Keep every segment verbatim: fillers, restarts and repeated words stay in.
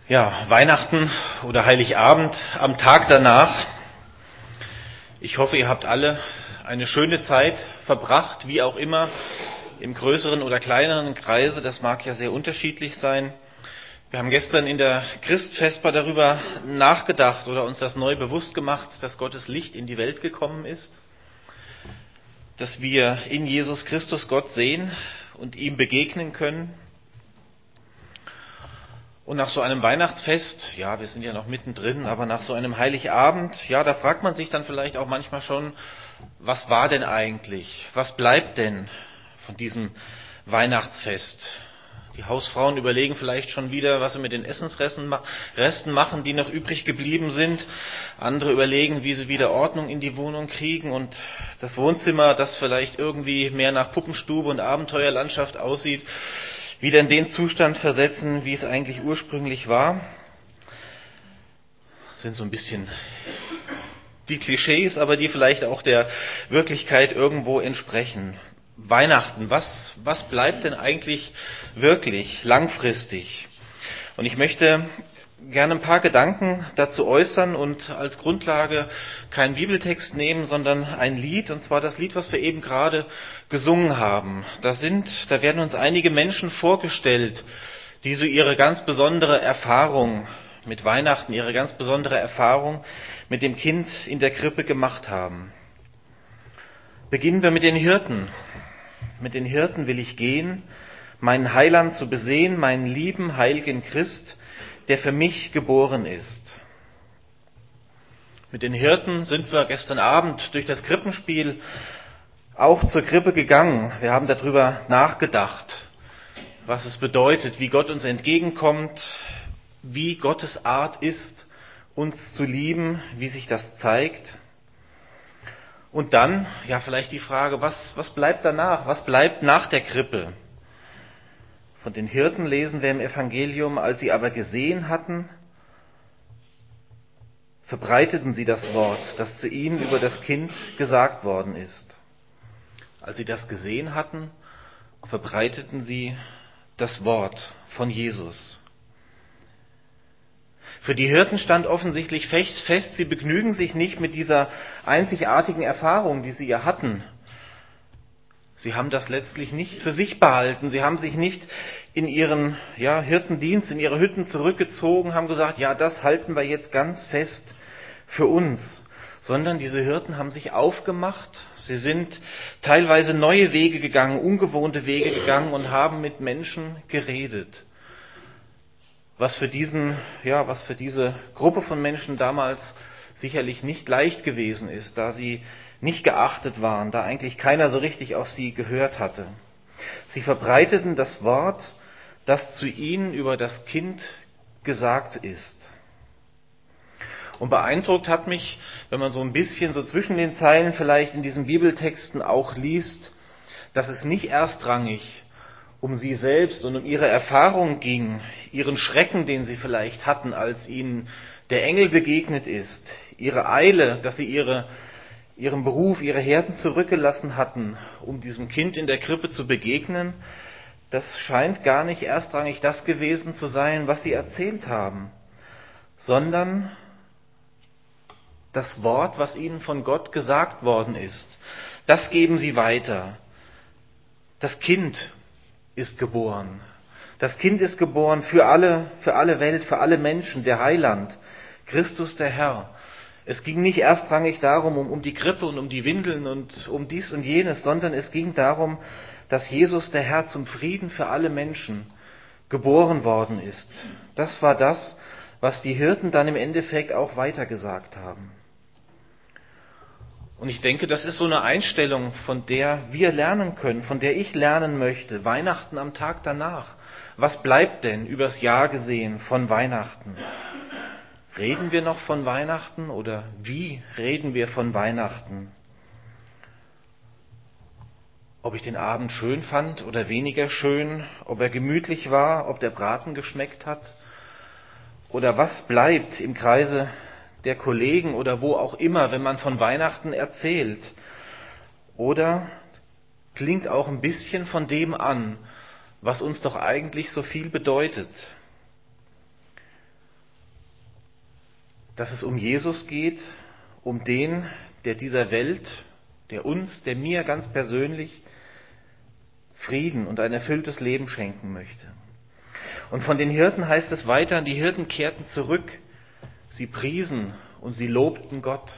Ja, Weihnachten oder Heiligabend am Tag danach. Ich hoffe, ihr habt alle eine schöne Zeit verbracht, wie auch immer, im größeren oder kleineren Kreise. Das mag ja sehr unterschiedlich sein. Wir haben gestern in der Christfesper darüber nachgedacht oder uns das neu bewusst gemacht, dass Gottes Licht in die Welt gekommen ist, dass wir in Jesus Christus Gott sehen und ihm begegnen können. Und nach so einem Weihnachtsfest, ja, wir sind ja noch mittendrin, aber nach so einem Heiligabend, ja, da fragt man sich dann vielleicht auch manchmal schon, was war denn eigentlich? Was bleibt denn von diesem Weihnachtsfest? Die Hausfrauen überlegen vielleicht schon wieder, was sie mit den Essensresten Resten machen, die noch übrig geblieben sind. Andere überlegen, wie sie wieder Ordnung in die Wohnung kriegen und das Wohnzimmer, das vielleicht irgendwie mehr nach Puppenstube und Abenteuerlandschaft aussieht, wieder in den Zustand versetzen, wie es eigentlich ursprünglich war. Das sind so ein bisschen die Klischees, aber die vielleicht auch der Wirklichkeit irgendwo entsprechen. Weihnachten, was, was bleibt denn eigentlich wirklich langfristig? Und ich möchte gerne ein paar Gedanken dazu äußern und als Grundlage keinen Bibeltext nehmen, sondern ein Lied, und zwar das Lied, was wir eben gerade gesungen haben. Da sind, da werden uns einige Menschen vorgestellt, die so ihre ganz besondere Erfahrung mit Weihnachten, ihre ganz besondere Erfahrung mit dem Kind in der Krippe gemacht haben. Beginnen wir mit den Hirten. Mit den Hirten will ich gehen, meinen Heiland zu besehen, meinen lieben, heiligen Christ, der für mich geboren ist. Mit den Hirten sind wir gestern Abend durch das Krippenspiel auch zur Krippe gegangen. Wir haben darüber nachgedacht, was es bedeutet, wie Gott uns entgegenkommt, wie Gottes Art ist, uns zu lieben, wie sich das zeigt. Und dann, ja, vielleicht die Frage, was, was bleibt danach? Was bleibt nach der Krippe? Von den Hirten lesen wir im Evangelium, als sie aber gesehen hatten, verbreiteten sie das Wort, das zu ihnen über das Kind gesagt worden ist. Als sie das gesehen hatten, verbreiteten sie das Wort von Jesus. Für die Hirten stand offensichtlich fest, sie begnügen sich nicht mit dieser einzigartigen Erfahrung, die sie ja hatten. Sie haben das letztlich nicht für sich behalten. Sie haben sich nicht in ihren ja, Hirtendienst, in ihre Hütten zurückgezogen, haben gesagt, ja, das halten wir jetzt ganz fest für uns. Sondern diese Hirten haben sich aufgemacht. Sie sind teilweise neue Wege gegangen, ungewohnte Wege gegangen und haben mit Menschen geredet. Was für diesen, ja, was für diese Gruppe von Menschen damals sicherlich nicht leicht gewesen ist, da sie nicht geachtet waren, da eigentlich keiner so richtig auf sie gehört hatte. Sie verbreiteten das Wort, das zu ihnen über das Kind gesagt ist. Und beeindruckt hat mich, wenn man so ein bisschen so zwischen den Zeilen vielleicht in diesen Bibeltexten auch liest, dass es nicht erstrangig um sie selbst und um ihre Erfahrung ging, ihren Schrecken, den sie vielleicht hatten, als ihnen der Engel begegnet ist, ihre Eile, dass sie ihre, ihren Beruf, ihre Herden zurückgelassen hatten, um diesem Kind in der Krippe zu begegnen, das scheint gar nicht erstrangig das gewesen zu sein, was sie erzählt haben, sondern das Wort, was ihnen von Gott gesagt worden ist, das geben sie weiter. Das Kind ist geboren. Das Kind ist geboren für alle, für alle Welt, für alle Menschen, der Heiland, Christus der Herr. Es ging nicht erstrangig darum, um, um die Krippe und um die Windeln und um dies und jenes, sondern es ging darum, dass Jesus der Herr zum Frieden für alle Menschen geboren worden ist. Das war das, was die Hirten dann im Endeffekt auch weitergesagt haben. Und ich denke, das ist so eine Einstellung, von der wir lernen können, von der ich lernen möchte. Weihnachten am Tag danach. Was bleibt denn übers Jahr gesehen von Weihnachten? Reden wir noch von Weihnachten oder wie reden wir von Weihnachten? Ob ich den Abend schön fand oder weniger schön, ob er gemütlich war, ob der Braten geschmeckt hat? Oder was bleibt im Kreise der Kollegen oder wo auch immer, wenn man von Weihnachten erzählt? Oder klingt auch ein bisschen von dem an, was uns doch eigentlich so viel bedeutet. dass es um Jesus geht, um den, der dieser Welt, der uns, der mir ganz persönlich Frieden und ein erfülltes Leben schenken möchte. Und von den Hirten heißt es weiter, die Hirten kehrten zurück, sie priesen und sie lobten Gott.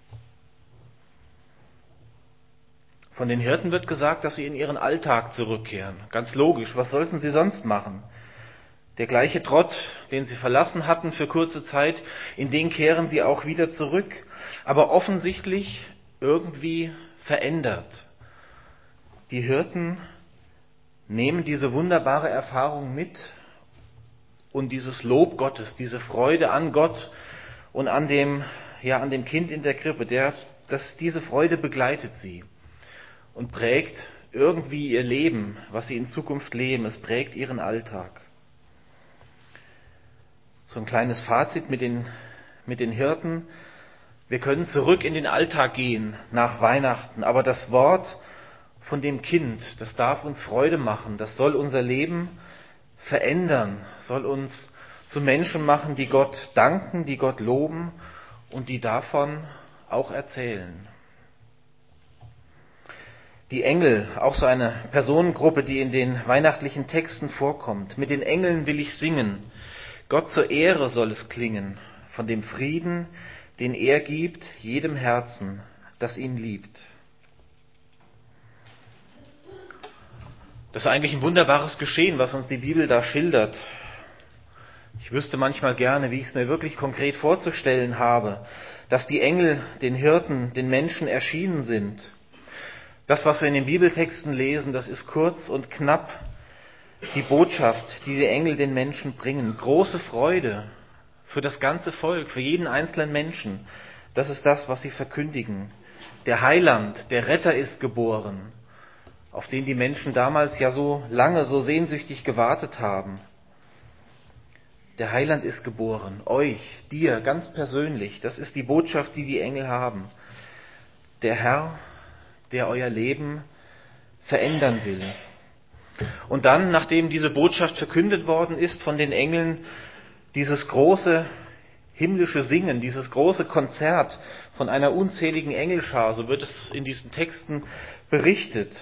Von den Hirten wird gesagt, dass sie in ihren Alltag zurückkehren. Ganz logisch, was sollten sie sonst machen? Der gleiche Trott, den sie verlassen hatten für kurze Zeit, in den kehren sie auch wieder zurück, aber offensichtlich irgendwie verändert. Die Hirten nehmen diese wunderbare Erfahrung mit und dieses Lob Gottes, diese Freude an Gott und an dem, ja, an dem Kind in der Krippe, der, dass diese Freude begleitet sie und prägt irgendwie ihr Leben, was sie in Zukunft leben. Es prägt ihren Alltag. So ein kleines Fazit mit den, mit den Hirten. Wir können zurück in den Alltag gehen nach Weihnachten, aber das Wort von dem Kind, das darf uns Freude machen, das soll unser Leben verändern, soll uns zu Menschen machen, die Gott danken, die Gott loben und die davon auch erzählen. Die Engel, auch so eine Personengruppe, die in den weihnachtlichen Texten vorkommt. Mit den Engeln will ich singen. Gott zur Ehre soll es klingen, von dem Frieden, den er gibt, jedem Herzen, das ihn liebt. Das ist eigentlich ein wunderbares Geschehen, was uns die Bibel da schildert. Ich wüsste manchmal gerne, wie ich es mir wirklich konkret vorzustellen habe, dass die Engel den Hirten, den Menschen erschienen sind. Das, was wir in den Bibeltexten lesen, das ist kurz und knapp die Botschaft, die die Engel den Menschen bringen. Große Freude für das ganze Volk, für jeden einzelnen Menschen. Das ist das, was sie verkündigen. Der Heiland, der Retter ist geboren, auf den die Menschen damals ja so lange, so sehnsüchtig gewartet haben. Der Heiland ist geboren, euch, dir, ganz persönlich. Das ist die Botschaft, die die Engel haben. Der Herr, der euer Leben verändern will. Und dann, nachdem diese Botschaft verkündet worden ist von den Engeln, dieses große himmlische Singen, dieses große Konzert von einer unzähligen Engelschar, so wird es in diesen Texten berichtet.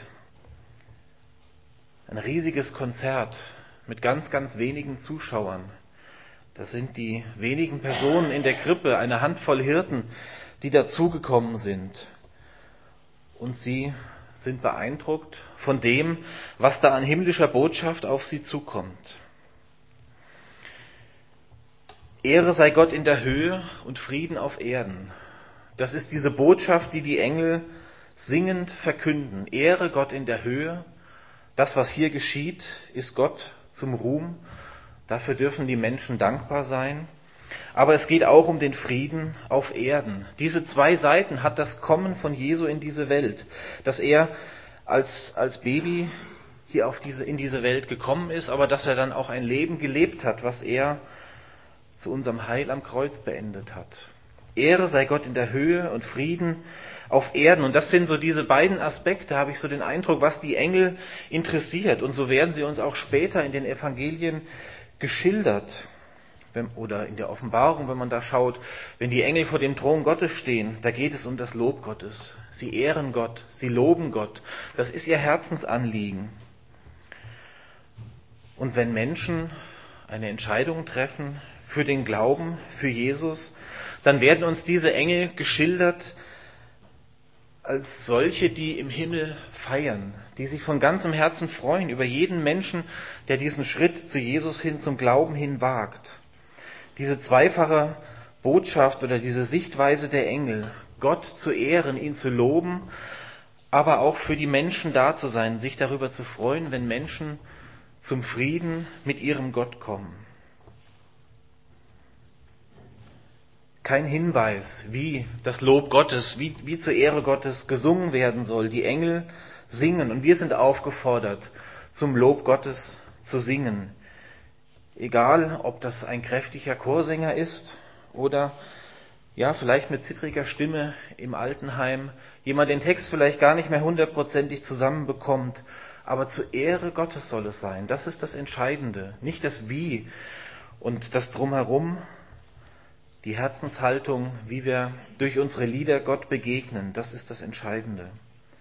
Ein riesiges Konzert mit ganz, ganz wenigen Zuschauern. Das sind die wenigen Personen in der Krippe, eine Handvoll Hirten, die dazugekommen sind. Und sie sind beeindruckt von dem, was da an himmlischer Botschaft auf sie zukommt. Ehre sei Gott in der Höhe und Frieden auf Erden. Das ist diese Botschaft, die die Engel singend verkünden. Ehre Gott in der Höhe. Das, was hier geschieht, ist Gott zum Ruhm. Dafür dürfen die Menschen dankbar sein. Aber es geht auch um den Frieden auf Erden. Diese zwei Seiten hat das Kommen von Jesu in diese Welt. Dass er als, als Baby hier auf diese, in diese Welt gekommen ist, aber dass er dann auch ein Leben gelebt hat, was er zu unserem Heil am Kreuz beendet hat. Ehre sei Gott in der Höhe und Frieden auf Erden. Und das sind so diese beiden Aspekte, habe ich so den Eindruck, was die Engel interessiert. Und so werden sie uns auch später in den Evangelien geschildert. Oder in der Offenbarung, wenn man da schaut, wenn die Engel vor dem Thron Gottes stehen, da geht es um das Lob Gottes. Sie ehren Gott, sie loben Gott. Das ist ihr Herzensanliegen. Und wenn Menschen eine Entscheidung treffen für den Glauben, für Jesus, dann werden uns diese Engel geschildert als solche, die im Himmel feiern, die sich von ganzem Herzen freuen über jeden Menschen, der diesen Schritt zu Jesus hin, zum Glauben hin wagt. Diese zweifache Botschaft oder diese Sichtweise der Engel, Gott zu ehren, ihn zu loben, aber auch für die Menschen da zu sein, sich darüber zu freuen, wenn Menschen zum Frieden mit ihrem Gott kommen. Kein Hinweis, wie das Lob Gottes, wie, wie zur Ehre Gottes gesungen werden soll. Die Engel singen und wir sind aufgefordert, zum Lob Gottes zu singen. Egal, ob das ein kräftiger Chorsänger ist oder ja, vielleicht mit zittriger Stimme im Altenheim, jemand den Text vielleicht gar nicht mehr hundertprozentig zusammenbekommt, aber zur Ehre Gottes soll es sein. Das ist das Entscheidende, nicht das Wie und das Drumherum. Die Herzenshaltung, wie wir durch unsere Lieder Gott begegnen, das ist das Entscheidende.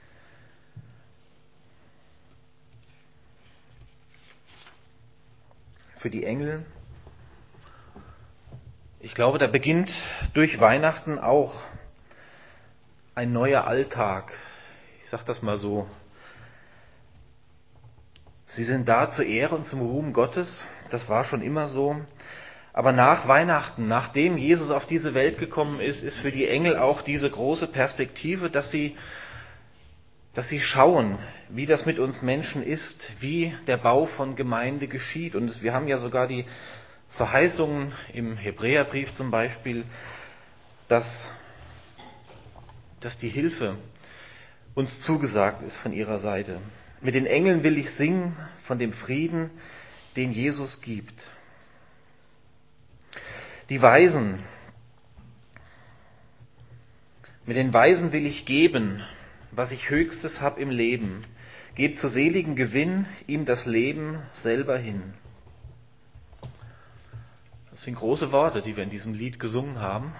Für die Engel, ich glaube, da beginnt durch Weihnachten auch ein neuer Alltag. Ich sage das mal so. Sie sind da zur Ehre und zum Ruhm Gottes, das war schon immer so. Aber nach Weihnachten, nachdem Jesus auf diese Welt gekommen ist, ist für die Engel auch diese große Perspektive, dass sie, dass sie schauen, wie das mit uns Menschen ist, wie der Bau von Gemeinde geschieht. Und es, wir haben ja sogar die Verheißungen im Hebräerbrief zum Beispiel, dass, dass die Hilfe uns zugesagt ist von ihrer Seite. Mit den Engeln will ich singen von dem Frieden, den Jesus gibt. Die Weisen, mit den Weisen will ich geben, was ich Höchstes hab im Leben. Gebt zu seligem Gewinn ihm das Leben selber hin. Das sind große Worte, die wir in diesem Lied gesungen haben.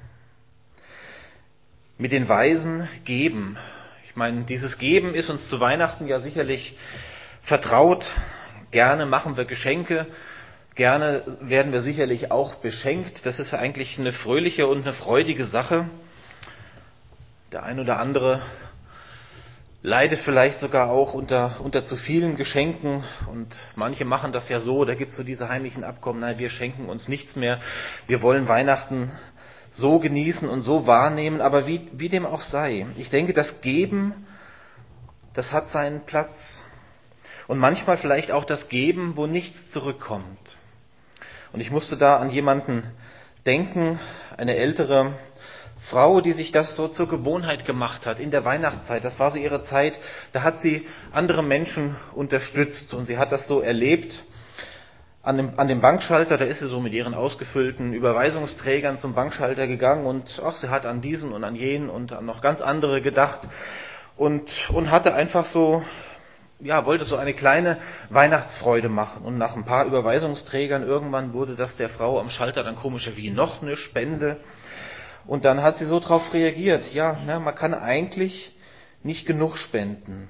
Mit den Weisen geben. Ich meine, dieses Geben ist uns zu Weihnachten ja sicherlich vertraut. Gerne machen wir Geschenke. Gerne werden wir sicherlich auch beschenkt. Das ist eigentlich eine fröhliche und eine freudige Sache. Der ein oder andere leidet vielleicht sogar auch unter, unter zu vielen Geschenken. Und manche machen das ja so, da gibt es so diese heimlichen Abkommen, nein, wir schenken uns nichts mehr. Wir wollen Weihnachten so genießen und so wahrnehmen. Aber wie, wie dem auch sei, ich denke, das Geben, das hat seinen Platz. Und manchmal vielleicht auch das Geben, wo nichts zurückkommt. Und ich musste da an jemanden denken, eine ältere Frau, die sich das so zur Gewohnheit gemacht hat in der Weihnachtszeit. Das war so ihre Zeit, da hat sie andere Menschen unterstützt und sie hat das so erlebt. An dem, an dem Bankschalter, da ist sie so mit ihren ausgefüllten Überweisungsträgern zum Bankschalter gegangen und ach, sie hat an diesen und an jenen und an noch ganz andere gedacht und, und hatte einfach so, ja, wollte so eine kleine Weihnachtsfreude machen. Und nach ein paar Überweisungsträgern irgendwann wurde das der Frau am Schalter dann komischer, wie noch eine Spende. Und dann hat sie so drauf reagiert, ja, na, man kann eigentlich nicht genug spenden.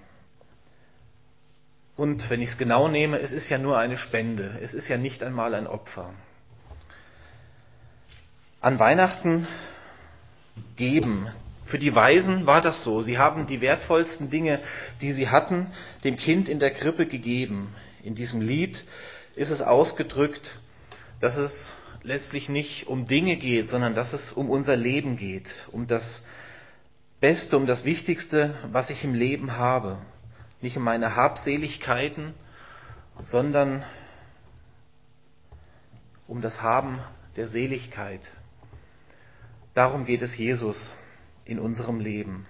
Und wenn ich es genau nehme, es ist ja nur eine Spende, es ist ja nicht einmal ein Opfer. An Weihnachten geben. Für die Weisen war das so. Sie haben die wertvollsten Dinge, die sie hatten, dem Kind in der Krippe gegeben. In diesem Lied ist es ausgedrückt, dass es letztlich nicht um Dinge geht, sondern dass es um unser Leben geht, um das Beste, um das Wichtigste, was ich im Leben habe. Nicht um meine Habseligkeiten, sondern um das Haben der Seligkeit. Darum geht es Jesus in unserem Leben.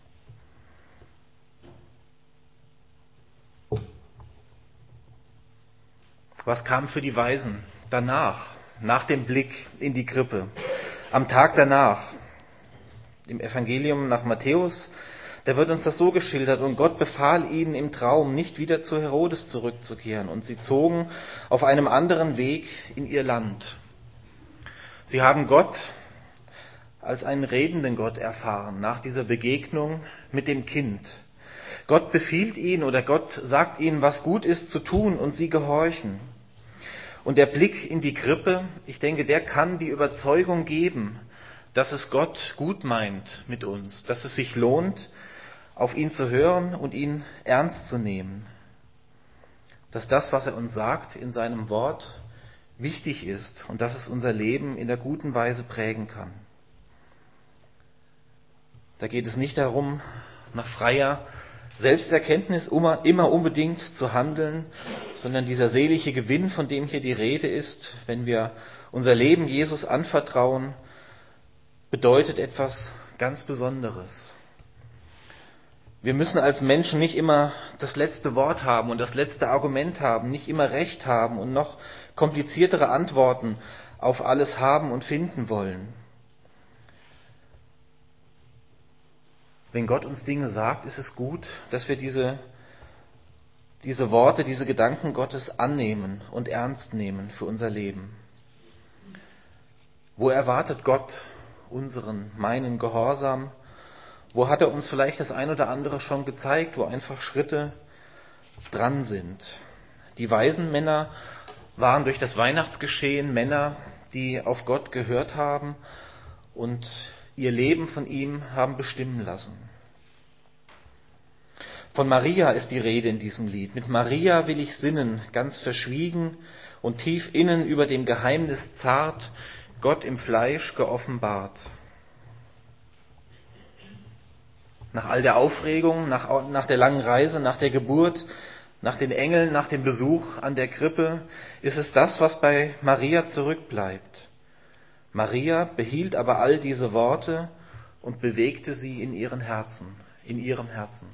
Was kam für die Weisen danach, nach dem Blick in die Krippe? Am Tag danach, im Evangelium nach Matthäus, da wird uns das so geschildert: Und Gott befahl ihnen im Traum, nicht wieder zu Herodes zurückzukehren. Und sie zogen auf einem anderen Weg in ihr Land. Sie haben Gott als einen redenden Gott erfahren, nach dieser Begegnung mit dem Kind. Gott befiehlt ihnen oder Gott sagt ihnen, was gut ist zu tun, und sie gehorchen. Und der Blick in die Krippe, ich denke, der kann die Überzeugung geben, dass es Gott gut meint mit uns, dass es sich lohnt, auf ihn zu hören und ihn ernst zu nehmen. Dass das, was er uns sagt in seinem Wort, wichtig ist und dass es unser Leben in der guten Weise prägen kann. Da geht es nicht darum, nach freier Selbsterkenntnis immer unbedingt zu handeln, sondern dieser selige Gewinn, von dem hier die Rede ist, wenn wir unser Leben Jesus anvertrauen, bedeutet etwas ganz Besonderes. Wir müssen als Menschen nicht immer das letzte Wort haben und das letzte Argument haben, nicht immer Recht haben und noch kompliziertere Antworten auf alles haben und finden wollen. Wenn Gott uns Dinge sagt, ist es gut, dass wir diese, diese Worte, diese Gedanken Gottes annehmen und ernst nehmen für unser Leben. Wo erwartet Gott unseren, meinen Gehorsam? Wo hat er uns vielleicht das ein oder andere schon gezeigt, wo einfach Schritte dran sind? Die weisen Männer waren durch das Weihnachtsgeschehen Männer, die auf Gott gehört haben und ihr Leben von ihm haben bestimmen lassen. Von Maria ist die Rede in diesem Lied. Mit Maria will ich sinnen, ganz verschwiegen und tief innen über dem Geheimnis zart, Gott im Fleisch geoffenbart. Nach all der Aufregung, nach, nach der langen Reise, nach der Geburt, nach den Engeln, nach dem Besuch an der Krippe, ist es das, was bei Maria zurückbleibt. Maria behielt aber all diese Worte und bewegte sie in ihren Herzen, in ihrem Herzen.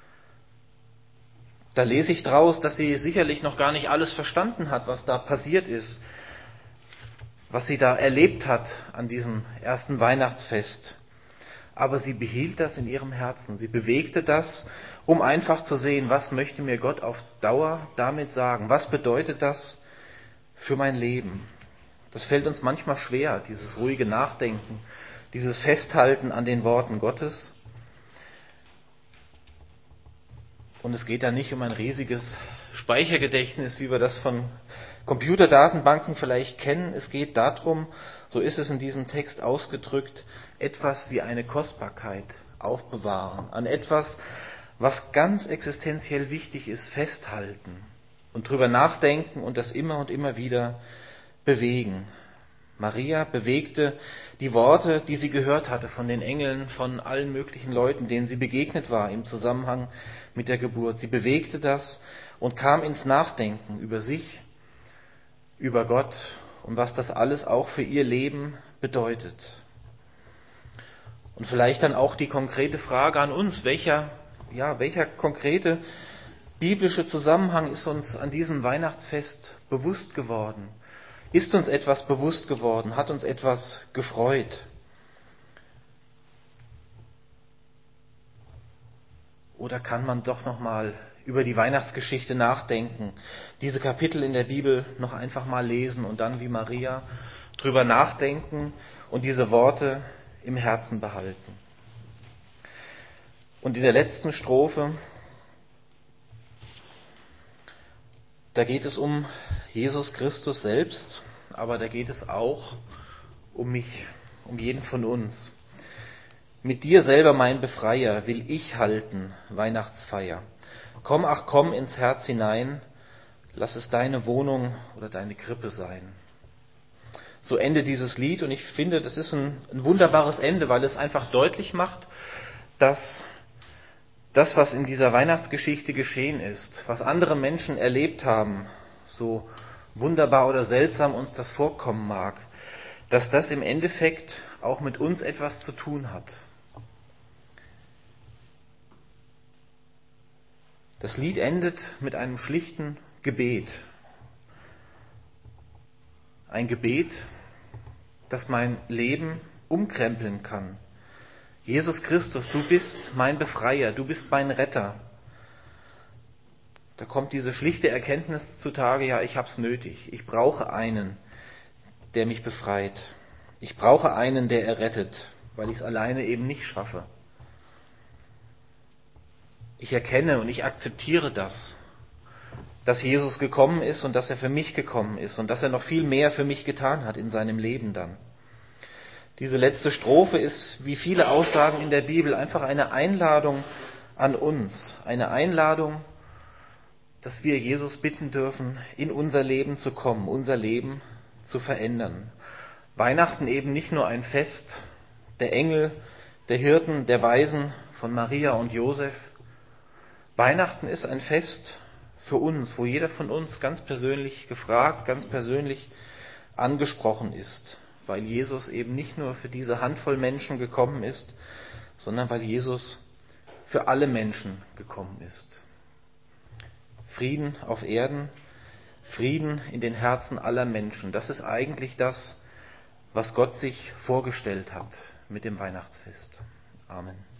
Da lese ich draus, dass sie sicherlich noch gar nicht alles verstanden hat, was da passiert ist, was sie da erlebt hat an diesem ersten Weihnachtsfest. Aber sie behielt das in ihrem Herzen. Sie bewegte das, um einfach zu sehen, was möchte mir Gott auf Dauer damit sagen? Was bedeutet das für mein Leben? Das fällt uns manchmal schwer, dieses ruhige Nachdenken, dieses Festhalten an den Worten Gottes. Und es geht da nicht um ein riesiges Speichergedächtnis, wie wir das von Computerdatenbanken vielleicht kennen. Es geht darum, so ist es in diesem Text ausgedrückt, etwas wie eine Kostbarkeit aufbewahren, an etwas, was ganz existenziell wichtig ist, festhalten und drüber nachdenken und das immer und immer wieder bewegen. Maria bewegte die Worte, die sie gehört hatte von den Engeln, von allen möglichen Leuten, denen sie begegnet war im Zusammenhang mit der Geburt. Sie bewegte das und kam ins Nachdenken über sich, über Gott und was das alles auch für ihr Leben bedeutet. Und vielleicht dann auch die konkrete Frage an uns, welcher, ja, welcher konkrete biblische Zusammenhang ist uns an diesem Weihnachtsfest bewusst geworden? Ist uns etwas bewusst geworden? Hat uns etwas gefreut? Oder kann man doch noch mal über die Weihnachtsgeschichte nachdenken, diese Kapitel in der Bibel noch einfach mal lesen und dann wie Maria drüber nachdenken und diese Worte im Herzen behalten? Und in der letzten Strophe, da geht es um Jesus Christus selbst, aber da geht es auch um mich, um jeden von uns. Mit dir selber, mein Befreier, will ich halten Weihnachtsfeier. Komm, ach komm ins Herz hinein, lass es deine Wohnung oder deine Krippe sein. So endet dieses Lied und ich finde, das ist ein, ein wunderbares Ende, weil es einfach deutlich macht, dass das, was in dieser Weihnachtsgeschichte geschehen ist, was andere Menschen erlebt haben, so wunderbar oder seltsam uns das vorkommen mag, dass das im Endeffekt auch mit uns etwas zu tun hat. Das Lied endet mit einem schlichten Gebet. Ein Gebet, das mein Leben umkrempeln kann. Jesus Christus, du bist mein Befreier, du bist mein Retter. Da kommt diese schlichte Erkenntnis zutage, ja, ich hab's nötig. Ich brauche einen, der mich befreit. Ich brauche einen, der errettet, weil ich es alleine eben nicht schaffe. Ich erkenne und ich akzeptiere das, dass Jesus gekommen ist und dass er für mich gekommen ist und dass er noch viel mehr für mich getan hat in seinem Leben dann. Diese letzte Strophe ist, wie viele Aussagen in der Bibel, einfach eine Einladung an uns. Eine Einladung, dass wir Jesus bitten dürfen, in unser Leben zu kommen, unser Leben zu verändern. Weihnachten eben nicht nur ein Fest der Engel, der Hirten, der Weisen von Maria und Josef. Weihnachten ist ein Fest für uns, wo jeder von uns ganz persönlich gefragt, ganz persönlich angesprochen ist, weil Jesus eben nicht nur für diese Handvoll Menschen gekommen ist, sondern weil Jesus für alle Menschen gekommen ist. Frieden auf Erden, Frieden in den Herzen aller Menschen, das ist eigentlich das, was Gott sich vorgestellt hat mit dem Weihnachtsfest. Amen.